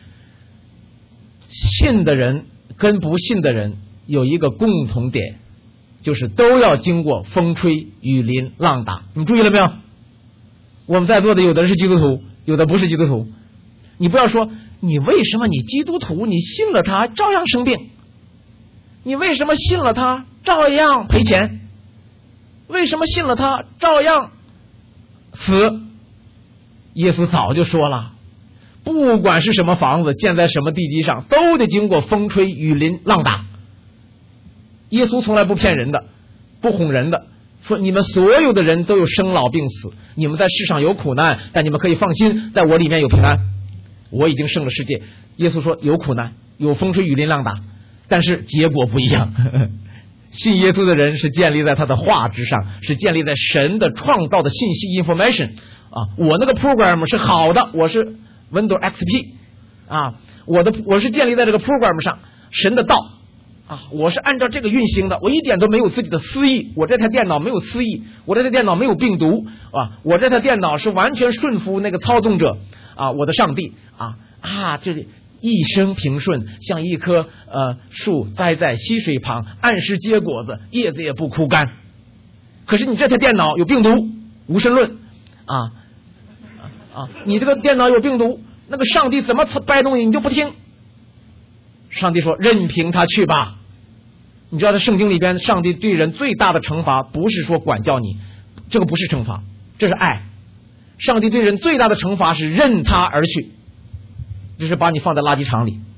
信的人跟不信的人有一个共同点，就是都要经过风吹雨淋浪打。你们注意了没有？ 我们在座的有的是基督徒，有的不是基督徒。你不要说你为什么你基督徒你信了他照样生病，你为什么信了他照样赔钱，为什么信了他照样死？耶稣早就说了，不管是什么房子建在什么地基上，都得经过风吹雨淋浪打。耶稣从来不骗人的，不哄人的，说你们所有的人都有生老病死，你们在世上有苦难，但你们可以放心，在我里面有平安，我已经胜了世界。耶稣说有苦难，有风吹雨淋浪打，但是结果不一样。信耶稣的人是建立在他的话之上，是建立在神的创造的信息 information 啊，我那个 program 是好的，我是 Windows X P 啊，我的我是建立在这个 program 上，神的道啊，我是按照这个运行的，我一点都没有自己的私意，我这台电脑没有私意，我这台电脑没有病毒啊，我这台电脑是完全顺服那个操纵者啊，我的上帝啊啊，这里一生平顺，像一棵呃树栽在溪水旁，按时结果子，叶子也不枯干。可是你这台电脑有病毒，无神论啊啊！你这个电脑有病毒，那个上帝怎么掰动你，你就不听。上帝说：“任凭他去吧。”你知道，在圣经里边，上帝对人最大的惩罚不是说管教你，这个不是惩罚，这是爱。上帝对人最大的惩罚是任他而去，就是把你放在垃圾场里。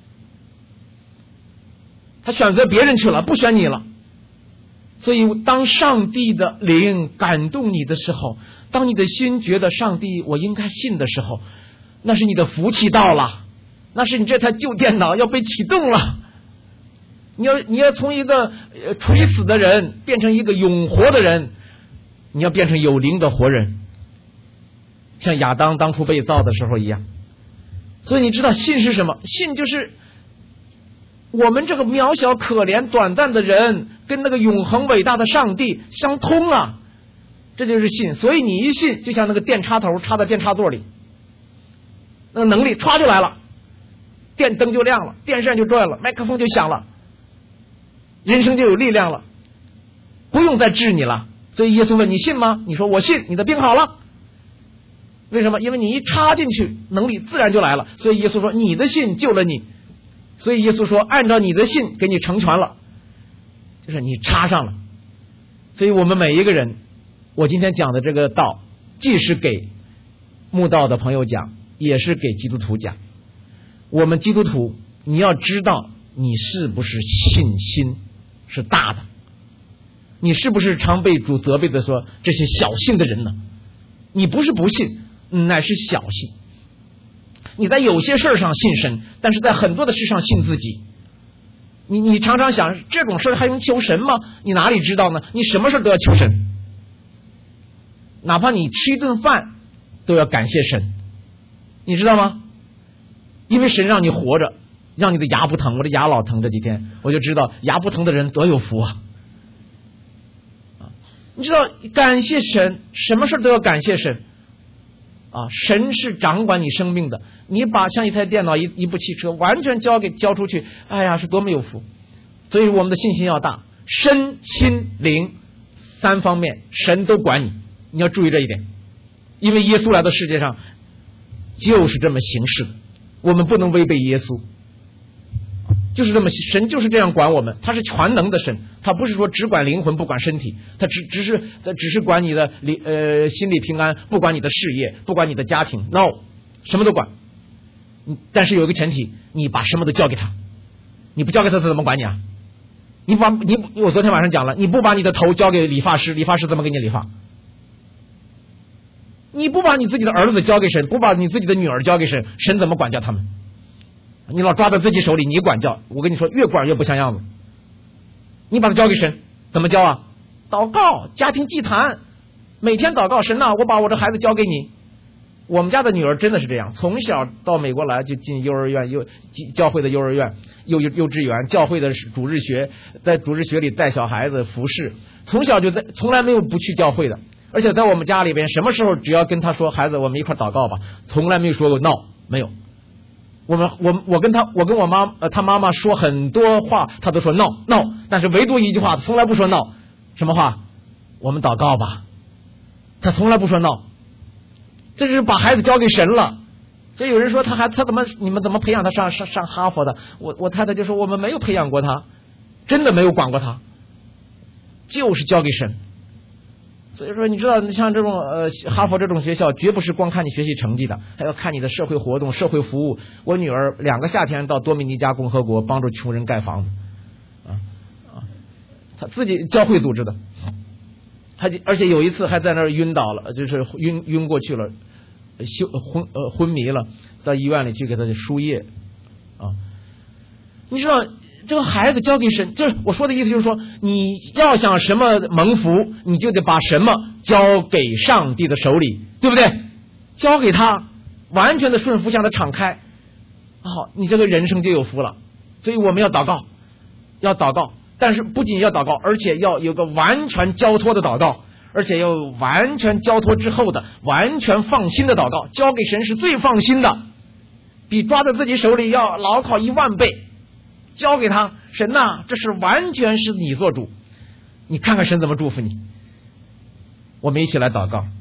他选择别人去了，不选你了。所以当上帝的灵感动你的时候，当你的心觉得上帝我应该信的时候，那是你的福气到了，那是你这台旧电脑要被启动了。你要你要从一个呃垂死的人变成一个永活的人，你要变成有灵的活人，像亚当当初被造的时候一样。所以你知道信是什么？信就是我们这个渺小可怜短暂的人跟那个永恒伟大的上帝相通啊，这就是信。所以你一信，就像那个电插头插在电插座里，那个能力歘就来了，电灯就亮了，电扇就转了，麦克风就响了，人生就有力量了，不用再治你了。所以耶稣问你信吗？你说我信，你的病好了。为什么？因为你一插进去，能力自然就来了。所以耶稣说你的信救了你。所以耶稣说按照你的信给你成全了，就是你插上了。所以我们每一个人，我今天讲的这个道，既是给慕道的朋友讲，也是给基督徒讲。我们基督徒，你要知道你是不是信心是大的，你是不是常被主责备的说这些小信的人呢？你不是不信，乃是小信。你在有些事上信神，但是在很多的事上信自己。你你常常想这种事还用求神吗？你哪里知道呢？你什么事都要求神，哪怕你吃一顿饭都要感谢神，你知道吗？因为神让你活着，让你的牙不疼。我的牙老疼，这几天我就知道牙不疼的人多有福啊！你知道感谢神，什么事都要感谢神啊！神是掌管你生命的，你把像一台电脑、一一部汽车完全交给交出去，哎呀，是多么有福！所以我们的信心要大，身心灵三方面神都管你，你要注意这一点。因为耶稣来到世界上就是这么行事的，我们不能违背耶稣，就是这么神就是这样管我们，他是全能的神，他不是说只管灵魂不管身体，他只只是他只是管你的呃心理平安，不管你的事业，不管你的家庭 ，no， 什么都管。但是有一个前提，你把什么都交给他，你不交给他他怎么管你啊？你把你我昨天晚上讲了，你不把你的头交给理发师，理发师怎么给你理发？你不把你自己的儿子交给神，不把你自己的女儿交给神，神怎么管教他们？你老抓在自己手里，你管教，我跟你说，越管越不像样子。你把它交给神，怎么教啊？祷告，家庭祭坛，每天祷告，神啊，我把我的孩子交给你。我们家的女儿真的是这样，从小到美国来就进幼儿园，幼教会的幼儿园、幼幼稚园，教会的主日学，在主日学里带小孩子服侍，从小就在，从来没有不去教会的。而且在我们家里边，什么时候只要跟他说孩子，我们一块祷告吧，从来没有说过 no， 没有。我们我我跟他我跟我妈呃他妈妈说很多话，他都说 no no， 但是唯独一句话从来不说 no， 什么话？我们祷告吧。他从来不说 no， 这是把孩子交给神了。所以有人说他还他怎么你们怎么培养他上上上哈佛的？我我太太就说我们没有培养过他，真的没有管过他，就是交给神。所以说你知道，你像这种呃哈佛这种学校，绝不是光看你学习成绩的，还要看你的社会活动、社会服务。我女儿两个夏天到多米尼加共和国帮助穷人盖房子，啊啊，他自己教会组织的，他而且有一次还在那儿晕倒了，就是晕晕过去了。休昏呃昏迷了，到医院里去给他输液啊！你知道这个孩子交给神，就是我说的意思，就是说你要想什么蒙福，你就得把什么交给上帝的手里，对不对？交给他，完全的顺服，向他敞开，好，你这个人生就有福了。所以我们要祷告，要祷告，但是不仅要祷告，而且要有个完全交托的祷告。而且要完全交托之后的完全放心的祷告，交给神是最放心的，比抓在自己手里要牢靠一万倍。交给他，神呐、啊，这是完全是你做主，你看看神怎么祝福你。我们一起来祷告。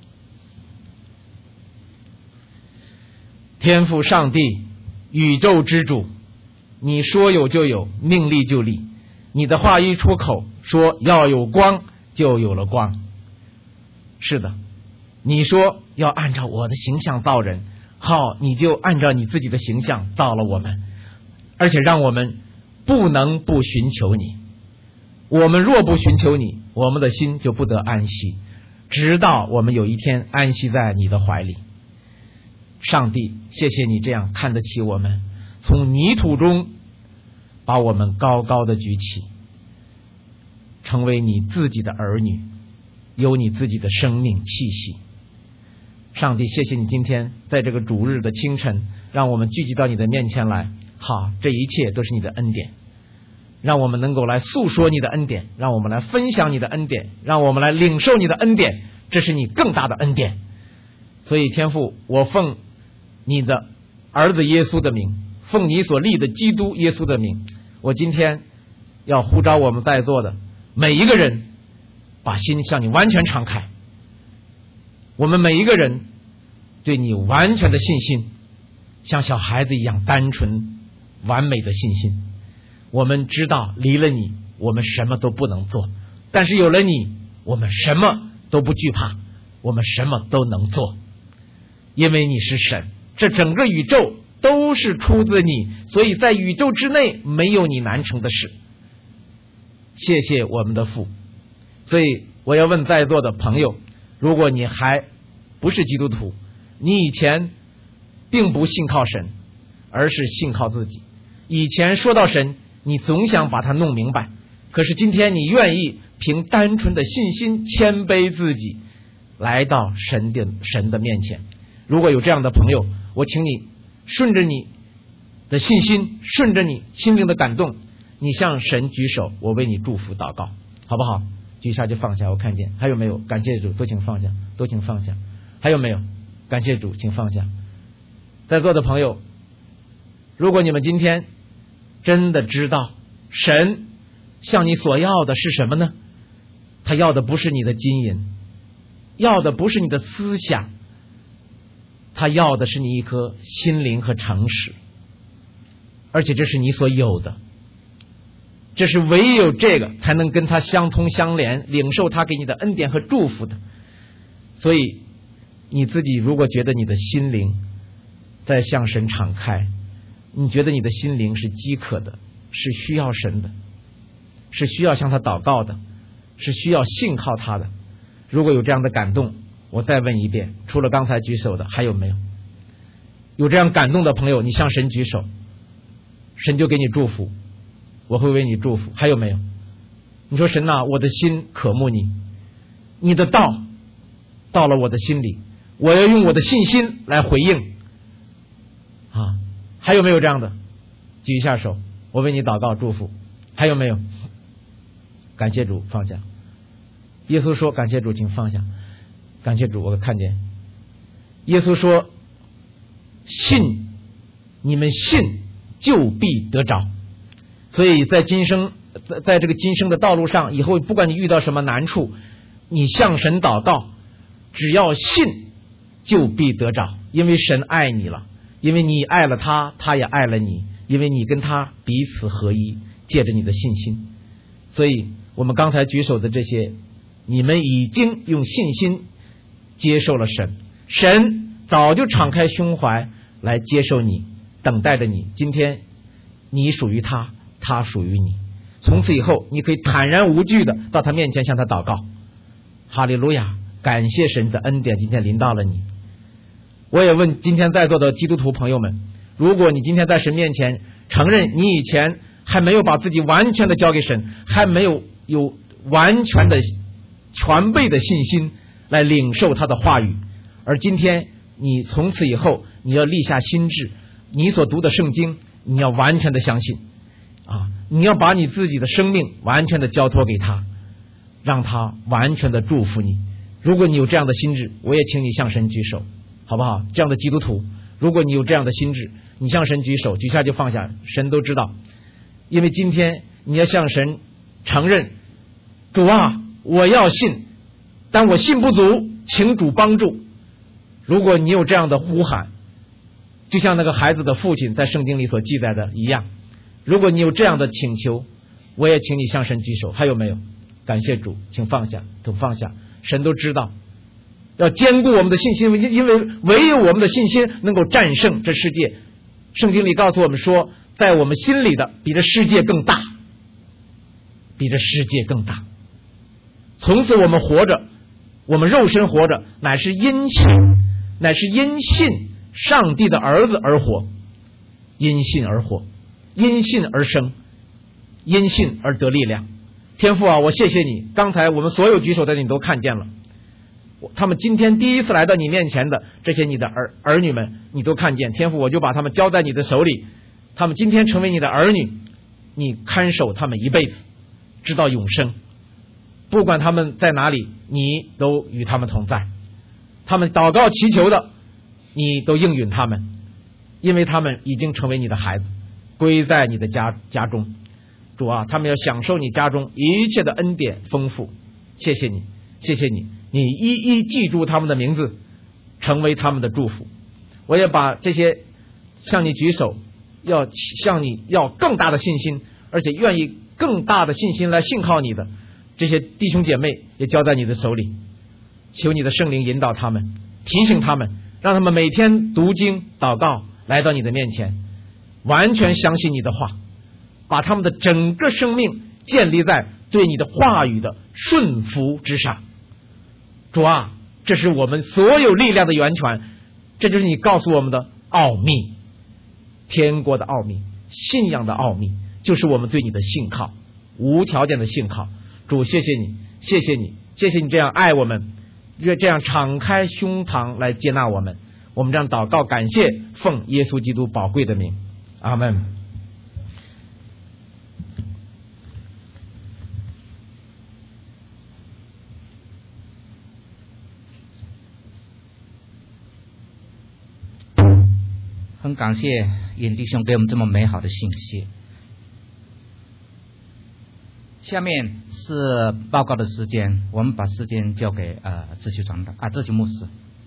天父上帝，宇宙之主，你说有就有，命立就立，你的话一出口，说要有光，就有了光。是的，你说要按照我的形象造人，好，你就按照你自己的形象造了我们，而且让我们不能不寻求你。我们若不寻求你，我们的心就不得安息，直到我们有一天安息在你的怀里。上帝，谢谢你这样看得起我们，从泥土中把我们高高的举起，成为你自己的儿女，有你自己的生命气息。上帝，谢谢你今天在这个主日的清晨，让我们聚集到你的面前来。好，这一切都是你的恩典，让我们能够来诉说你的恩典，让我们来分享你的恩典，让我们来领受你的恩典，这是你更大的恩典。所以天父，我奉你的儿子耶稣的名，奉你所立的基督耶稣的名，我今天要呼召我们在座的每一个人，把心向你完全敞开。我们每一个人对你有完全的信心，像小孩子一样单纯完美的信心。我们知道离了你我们什么都不能做，但是有了你我们什么都不惧怕，我们什么都能做，因为你是神，这整个宇宙都是出自你，所以在宇宙之内没有你难成的事。谢谢我们的父。所以我要问在座的朋友，如果你还不是基督徒，你以前并不信靠神，而是信靠自己，以前说到神你总想把它弄明白，可是今天你愿意凭单纯的信心谦卑自己来到神的神的面前。如果有这样的朋友，我请你顺着你的信心，顺着你心灵的感动，你向神举手，我为你祝福祷告，好不好？举一下就放下，我看见还有没有？感谢主，都请放下，都请放下。还有没有？感谢主，请放下。在座的朋友，如果你们今天真的知道神向你所要的是什么呢？他要的不是你的金银，要的不是你的思想，他要的是你一颗心灵和诚实，而且这是你所有的，这是唯有这个才能跟他相通相连，领受他给你的恩典和祝福的。所以你自己如果觉得你的心灵在向神敞开，你觉得你的心灵是饥渴的，是需要神的，是需要向他祷告的，是需要信靠他的，如果有这样的感动，我再问一遍，除了刚才举手的还有没有？有这样感动的朋友，你向神举手，神就给你祝福，我会为你祝福。还有没有？你说神啊，我的心渴慕你，你的道到了我的心里，我要用我的信心来回应啊！还有没有这样的？举一下手，我为你祷告祝福。还有没有？感谢主，放下。耶稣说感谢主，请放下。感谢主，我看见耶稣说信，你们信就必得着。所以在今生，在在这个今生的道路上，以后不管你遇到什么难处，你向神祷告，只要信就必得着，因为神爱你了，因为你爱了他，他也爱了你，因为你跟他彼此合一，借着你的信心。所以我们刚才举手的这些，你们已经用信心接受了神，神早就敞开胸怀来接受你，等待着你。今天你属于他，他属于你，从此以后你可以坦然无惧的到他面前向他祷告。哈利路亚，感谢神的恩典今天临到了你。我也问今天在座的基督徒朋友们，如果你今天在神面前承认你以前还没有把自己完全的交给神，还没有有完全的全备的信心来领受他的话语，而今天你从此以后你要立下心志，你所读的圣经你要完全的相信啊，你要把你自己的生命完全的交托给他，让他完全的祝福你。如果你有这样的心志，我也请你向神举手，好不好？这样的基督徒，如果你有这样的心志，你向神举手，举下就放下，神都知道。因为今天你要向神承认，主啊，我要信，但我信不足，请主帮助。如果你有这样的呼喊，就像那个孩子的父亲在圣经里所记载的一样，如果你有这样的请求，我也请你向神举手。还有没有？感谢主，请放下，都放下。神都知道，要坚固我们的信心，因为唯有我们的信心能够战胜这世界。圣经里告诉我们说，在我们心里的比这世界更大，比这世界更大。从此我们活着，我们肉身活着，乃是因信，乃是因信上帝的儿子而活，因信而活，因信而生，因信而得力量。天父啊，我谢谢你，刚才我们所有举手的你都看见了，他们今天第一次来到你面前的这些你的儿儿女们你都看见。天父，我就把他们交在你的手里，他们今天成为你的儿女，你看守他们一辈子，直到永生。不管他们在哪里，你都与他们同在。他们祷告祈求的，你都应允他们，因为他们已经成为你的孩子，归在你的家家中。主啊，他们要享受你家中一切的恩典丰富。谢谢你，谢谢你，你一一记住他们的名字，成为他们的祝福。我也把这些向你举手，要向你要更大的信心，而且愿意更大的信心来信靠你的这些弟兄姐妹也交在你的手里。求你的圣灵引导他们，提醒他们，让他们每天读经祷告，来到你的面前，完全相信你的话，把他们的整个生命建立在对你的话语的顺服之上。主啊，这是我们所有力量的源泉，这就是你告诉我们的奥秘，天国的奥秘，信仰的奥秘，就是我们对你的信靠，无条件的信靠。主，谢谢你，谢谢你，谢谢你这样爱我们，越这样敞开胸膛来接纳我们。我们这样祷告感谢，奉耶稣基督宝贵的名，阿们。 很感谢严弟兄给我们这么美好的信息。下面是报告的时间，我们把时间交给呃志修长的啊志修牧师。